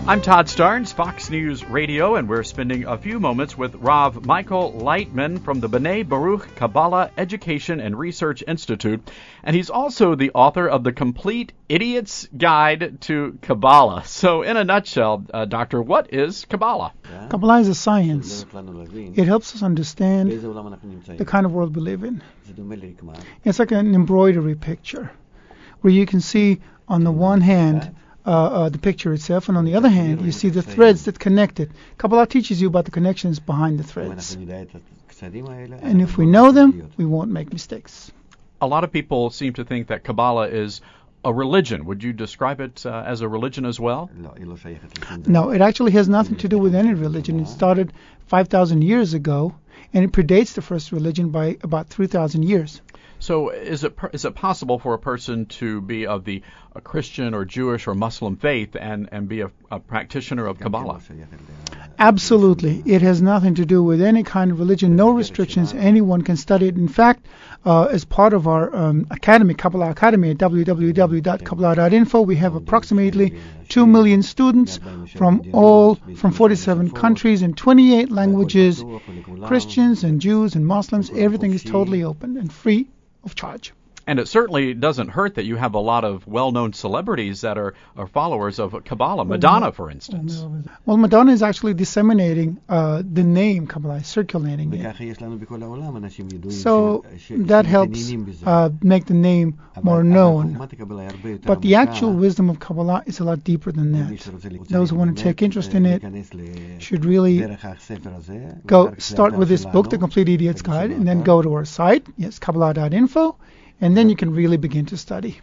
I'm Todd Starnes, Fox News Radio, and we're spending a few moments with Rav Michael Lightman from the B'nai Baruch Kabbalah Education and Research Institute, and he's also the author of The Complete Idiot's Guide to Kabbalah. So, in a nutshell, Doctor, what is Kabbalah? Kabbalah is a science. It helps us understand the kind of world we live in. It's like an embroidery picture, where you can see on the one hand the picture itself, and on the other hand, you see the threads that connect it. Kabbalah teaches you about the connections behind the threads. And if we know them, we won't make mistakes. A lot of people seem to think that Kabbalah is a religion. Would you describe it as a religion as well? No, it actually has nothing to do with any religion. It started 5,000 years ago, and it predates the first religion by about 3,000 years. So is it possible for a person to be of the Christian or Jewish or Muslim faith and be a practitioner of Kabbalah? Absolutely. It has nothing to do with any kind of religion, no restrictions. Anyone can study it. In fact, as part of our academy, Kabbalah Academy, at www.kabbalah.info, we have approximately 2 million students from 47 countries in 28 languages. Christians and Jews and Muslims, everything is totally open and free of charge. And it certainly doesn't hurt that you have a lot of well-known celebrities that are followers of Kabbalah. Madonna, for instance. Well, Madonna is actually disseminating the name Kabbalah, circulating it. So that helps make the name more known. But the actual wisdom of Kabbalah is a lot deeper than that. Those who want to take interest in it should really start with this book, The Complete Idiot's Guide, and then go to our site, yes, Kabbalah.info, and then you can really begin to study.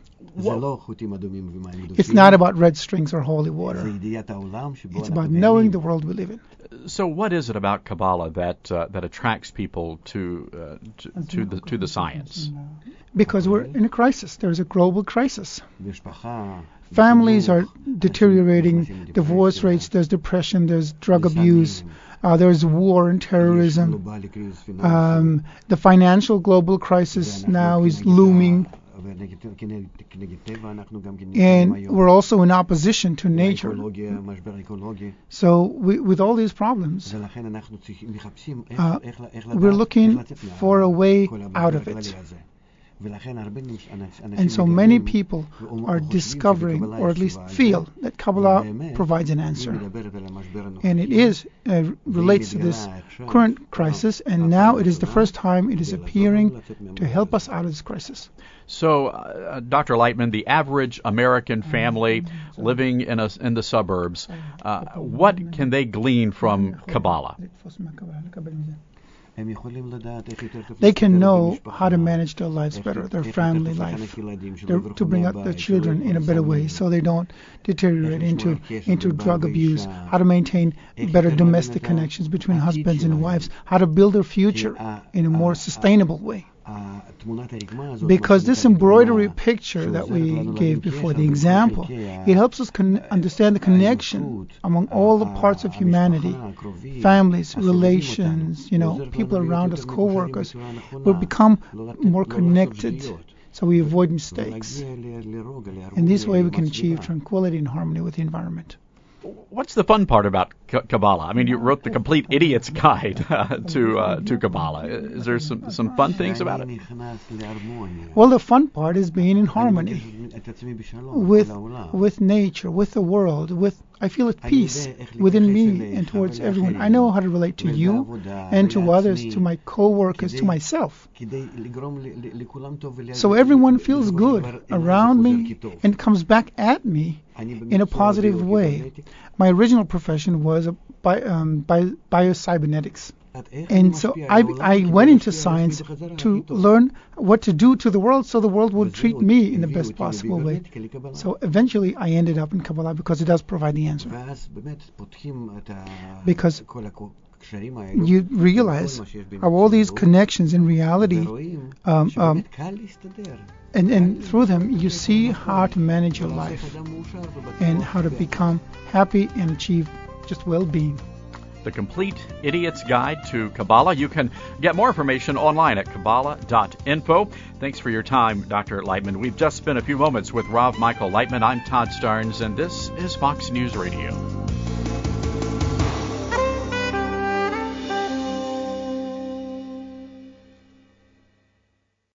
It's not about red strings or holy water. It's about knowing the world we live in. So what is it about Kabbalah that attracts people to the science? Because we're in a crisis. There's a global crisis. Families are deteriorating, divorce rates, there's depression, there's drug abuse, there's war and terrorism. The financial global crisis now is looming. And we're also in opposition to nature. So with all these problems, we're looking for a way out of it. And so many people are discovering, or at least feel, that Kabbalah provides an answer. And it relates to this current crisis, and now it is the first time it is appearing to help us out of this crisis. So, Dr. Lightman, the average American family living in the suburbs, what can they glean from Kabbalah? They can know how to manage their lives better, their family life, to bring up their children in a better way so they don't deteriorate into drug abuse, how to maintain better domestic connections between husbands and wives, how to build their future in a more sustainable way. Because this embroidery picture that we gave before, the example, it helps us understand the connection among all the parts of humanity, families, relations, people around us, co-workers. We'll become more connected so we avoid mistakes. In this way we can achieve tranquility and harmony with the environment. What's the fun part about Kabbalah? I mean, you wrote The Complete Idiot's Guide to Kabbalah. Is there some fun things about it? Well, the fun part is being in harmony with nature, with the world. I feel at peace within me and towards everyone. I know how to relate to you and to others, to my co-workers, to myself. So everyone feels good around me and comes back at me in a positive way. My original profession was biocybernetics. And so I went into science to learn what to do to the world so the world would treat me in the best possible way. So eventually I ended up in Kabbalah because it does provide the answer. Because you realize how all these connections in reality, and through them you see how to manage your life and how to become happy and achieve just well-being. The Complete Idiot's Guide to Kabbalah. You can get more information online at Kabbalah.info. Thanks for your time, Dr. Lightman. We've just spent a few moments with Rav Michael Lightman. I'm Todd Starnes, and this is Fox News Radio.